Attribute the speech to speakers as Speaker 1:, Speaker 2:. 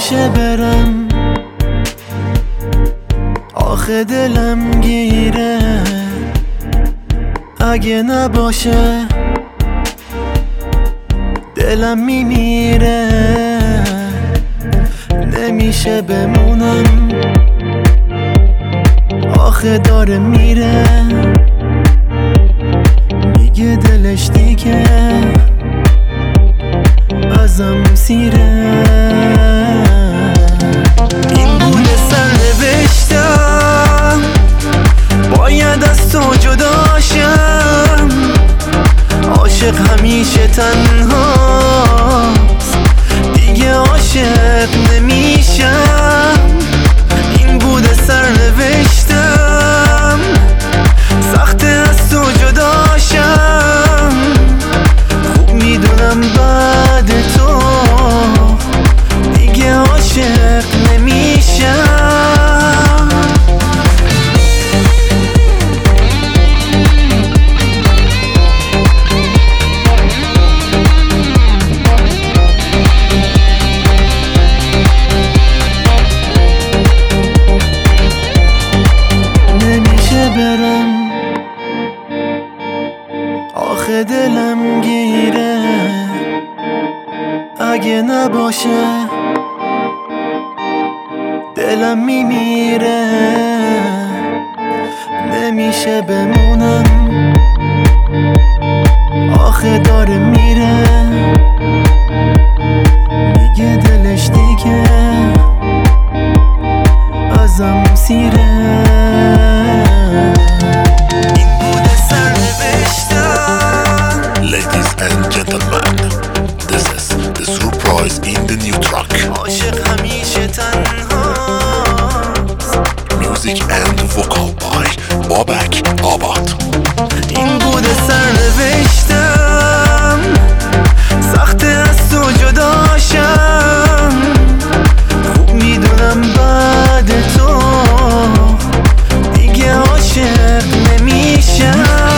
Speaker 1: نمیشه برم، آخه دلم گیره. اگه نباشه دلم میمیره. نمیشه بمونم، آخه داره میره. میگه دلش دیگه ازم سیره. این بوده سرنوشتم، باید از تو جداشم. عاشق همیشه تنهاست، دیگه عاشق نمیشم. این بوده سرنوشتم، سخته از تو جداشم. خوب میدونم بعد تو دیگه عاشق نمیشم. نمیشه برم، آخه دلم گیره. اگه نباشه دلم میمیره. نمیشه بمونم، آخه داره میره. میگه دلش دیگه ازم سیره.
Speaker 2: Ladies and gentlemen, this is the surprise in the new track.
Speaker 1: عاشق همیشه تنهاست.
Speaker 2: Music and vocal by Babak Abad.
Speaker 1: این بوده سرنوشتم، سخته از تو جداشم. خوب میدونم بعد تو دیگه عاشق نمیشم.